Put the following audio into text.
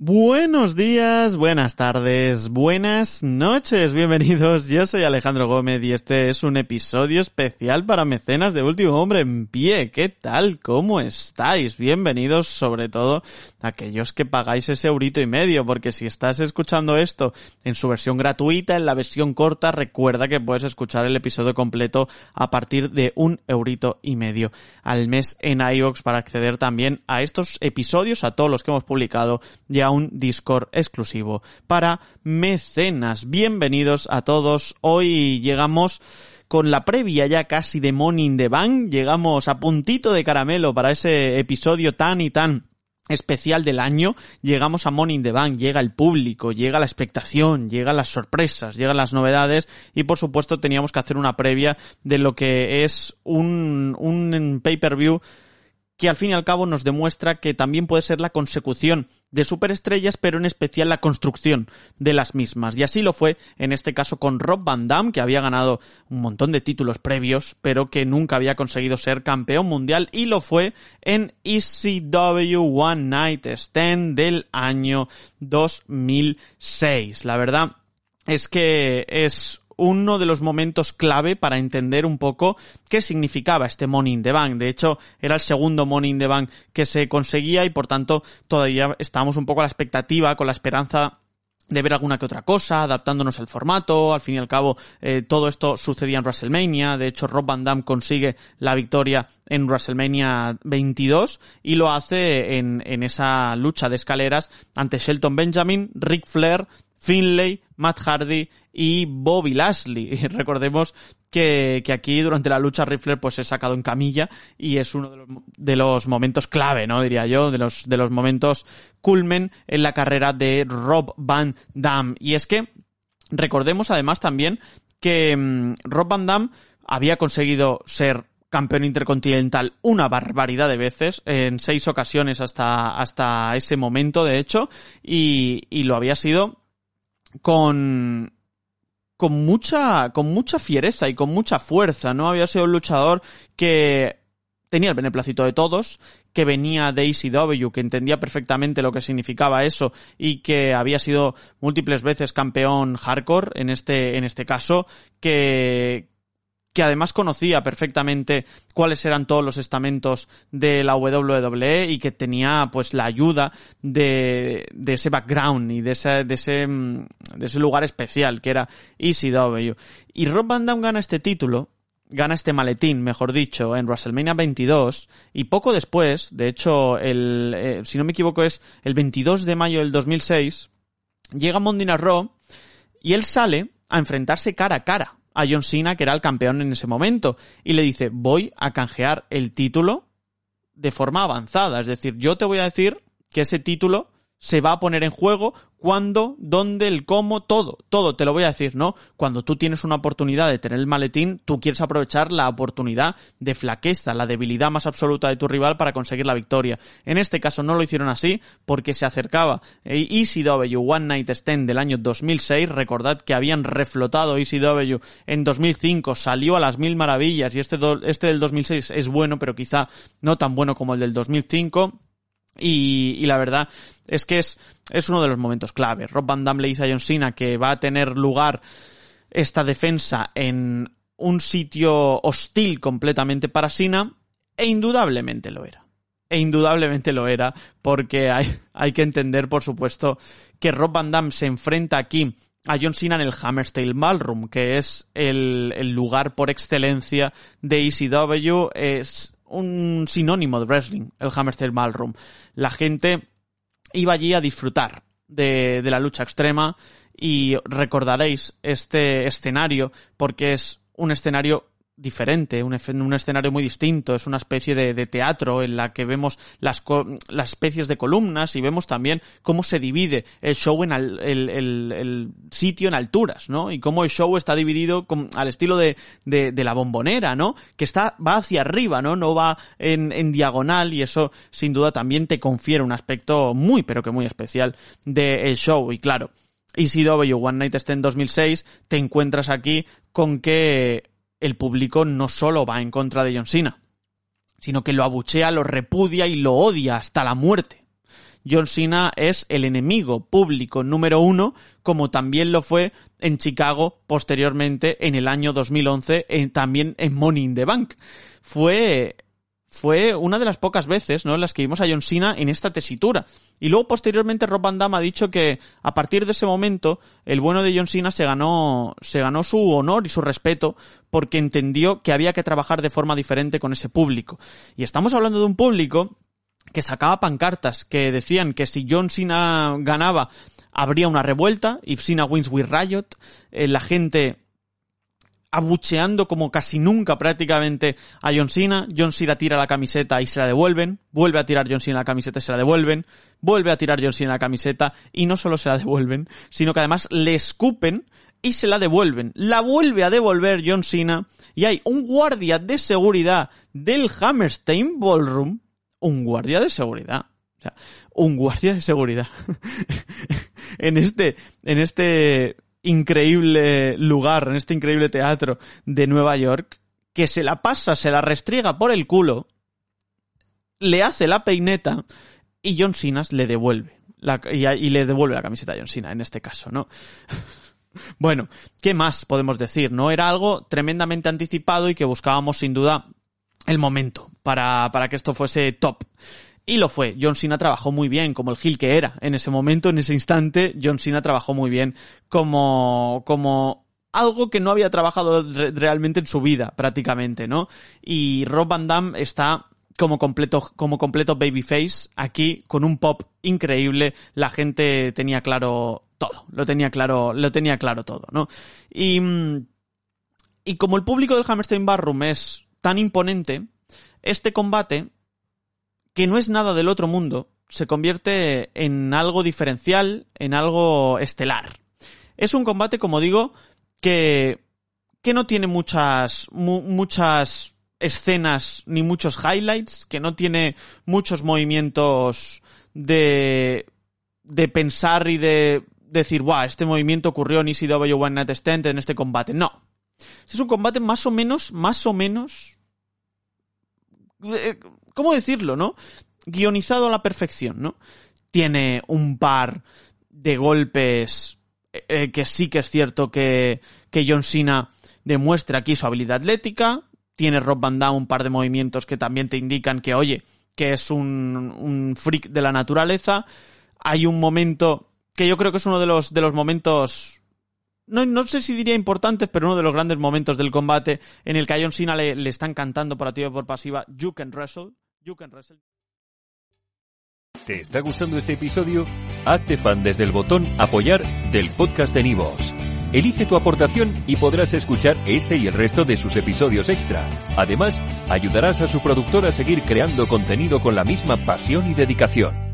Buenos días, buenas tardes, buenas noches, bienvenidos, yo soy Alejandro Gómez y este es un episodio especial para mecenas de Último Hombre en Pie. ¿Qué tal? ¿Cómo estáis? Bienvenidos sobre todo aquellos que pagáis ese €1,50, porque si estás escuchando esto en su versión gratuita, en la versión corta, recuerda que puedes escuchar el episodio completo a partir de €1,50 al mes en iVoox para acceder también a estos episodios, a todos los que hemos publicado y a un Discord exclusivo para mecenas. Bienvenidos a todos. Hoy llegamos con la previa ya casi de Money in the Bank. Llegamos a puntito de caramelo para ese episodio tan y tan especial del año. Llegamos a Money in the Bank, llega el público, llega la expectación, llegan las sorpresas, llegan las novedades y por supuesto teníamos que hacer una previa de lo que es un pay-per-view que al fin y al cabo nos demuestra que también puede ser la consecución de superestrellas, pero en especial la construcción de las mismas. Y así lo fue en este caso con Rob Van Dam, que había ganado un montón de títulos previos, pero que nunca había conseguido ser campeón mundial, y lo fue en ECW One Night Stand del año 2006. La verdad es que es uno de los momentos clave para entender un poco qué significaba este Money in the Bank. De hecho, era el segundo Money in the Bank que se conseguía y por tanto todavía estábamos un poco a la expectativa, con la esperanza de ver alguna que otra cosa, adaptándonos al formato. Al fin y al cabo, todo esto sucedía en WrestleMania. De hecho, Rob Van Dam consigue la victoria en WrestleMania 22 y lo hace en esa lucha de escaleras ante Shelton Benjamin, Ric Flair, Finlay, Matt Hardy y Bobby Lashley. Y recordemos que aquí durante la lucha Ric Flair pues es sacado en camilla y es uno de los momentos clave, ¿no? Diría yo, de los momentos culmen en la carrera de Rob Van Dam. Y es que recordemos además también que Rob Van Dam había conseguido ser campeón intercontinental una barbaridad de veces, en 6 ocasiones hasta ese momento, de hecho, y lo había sido con mucha fiereza y con mucha fuerza, ¿no? Había sido un luchador que tenía el beneplácito de todos, que venía de ECW, que entendía perfectamente lo que significaba eso y que había sido múltiples veces campeón hardcore en este caso, que además conocía perfectamente cuáles eran todos los estamentos de la WWE y que tenía pues la ayuda de ese background y de ese lugar especial que era ECW. Y Rob Van Dam gana este título, gana este maletín, mejor dicho, en WrestleMania 22 y poco después, de hecho, si no me equivoco es el 22 de mayo del 2006, llega Monday Night Raw y él sale a enfrentarse cara a cara a John Cena, que era el campeón en ese momento, y le dice: voy a canjear el título de forma avanzada, es decir, yo te voy a decir que ese título se va a poner en juego cuándo, dónde, el cómo, todo te lo voy a decir, ¿no? Cuando tú tienes una oportunidad de tener el maletín, tú quieres aprovechar la oportunidad de flaqueza, la debilidad más absoluta de tu rival para conseguir la victoria. En este caso no lo hicieron así porque se acercaba ECW One Night Stand del año 2006. Recordad que habían reflotado ECW en 2005, salió a las mil maravillas y este del 2006 es bueno, pero quizá no tan bueno como el del 2005. Y la verdad es que es uno de los momentos clave. Rob Van Dam le dice a John Cena que va a tener lugar esta defensa en un sitio hostil completamente para Cena, e indudablemente lo era. Porque hay que entender, por supuesto, que Rob Van Dam se enfrenta aquí a John Cena en el Hammerstein Ballroom, que es el lugar por excelencia de ECW. Es un sinónimo de wrestling, el Hammerstein Ballroom. La gente iba allí a disfrutar de la lucha extrema y recordaréis este escenario porque es un escenario diferente, un escenario muy distinto. Es una especie de teatro en la que vemos las especies de columnas y vemos también cómo se divide el show en el sitio en alturas, ¿no? Y cómo el show está dividido al estilo de la Bombonera, ¿no? Que va hacia arriba, ¿no? No va en diagonal, y eso sin duda también te confiere un aspecto muy pero que muy especial del show. Y claro, ECW One Night Stand 2006, te encuentras aquí con que el público no solo va en contra de John Cena, sino que lo abuchea, lo repudia y lo odia hasta la muerte. John Cena es el enemigo público número 1, como también lo fue en Chicago posteriormente en el año 2011, también en Money in the Bank. Fue una de las pocas veces, ¿no?, en las que vimos a John Cena en esta tesitura. Y luego posteriormente Rob Van Dam ha dicho que a partir de ese momento el bueno de John Cena se ganó su honor y su respeto porque entendió que había que trabajar de forma diferente con ese público. Y estamos hablando de un público que sacaba pancartas que decían que si John Cena ganaba habría una revuelta, if Cena wins we riot, la gente abucheando como casi nunca prácticamente a John Cena tira la camiseta y se la devuelven, vuelve a tirar John Cena la camiseta y se la devuelven, vuelve a tirar John Cena la camiseta y no solo se la devuelven, sino que además le escupen y se la devuelven. La vuelve a devolver John Cena y hay un guardia de seguridad del Hammerstein Ballroom, un guardia de seguridad en este increíble lugar, en este increíble teatro de Nueva York, que se la pasa, se la restriega por el culo, le hace la peineta y John Cena le devuelve y le devuelve la camiseta a John Cena en este caso, ¿no? Bueno, ¿qué más podemos decir? ¿No? Era algo tremendamente anticipado y que buscábamos sin duda el momento para que esto fuese top. Y lo fue. John Cena trabajó muy bien como el heel que era. En ese momento, en ese instante, John Cena trabajó muy bien como algo que no había trabajado realmente en su vida, prácticamente, ¿no? Y Rob Van Dam está como completo babyface aquí, con un pop increíble. La gente tenía claro todo. Lo tenía claro todo, ¿no? Y como el público del Hammerstein Ballroom es tan imponente, este combate, que no es nada del otro mundo, se convierte en algo diferencial, en algo estelar. Es un combate, como digo, que no tiene muchas escenas ni muchos highlights, que no tiene muchos movimientos de pensar y de decir, ¡guau! Este movimiento ocurrió en ECW One Night Stand en este combate. No. Es un combate más o menos, ¿cómo decirlo, no? Guionizado a la perfección, ¿no? Tiene un par de golpes que sí que es cierto que John Cena demuestra aquí su habilidad atlética. Tiene Rob Van Dam un par de movimientos que también te indican que, oye, que es un freak de la naturaleza. Hay un momento que yo creo que es uno de los momentos, no sé si diría importantes, pero uno de los grandes momentos del combate, en el que a John Cena le están cantando por activa y por pasiva You Can Wrestle. ¿Te está gustando este episodio? Hazte fan desde el botón Apoyar del podcast de Nivos. Elige tu aportación y podrás escuchar este y el resto de sus episodios extra. Además, ayudarás a su productor a seguir creando contenido con la misma pasión y dedicación.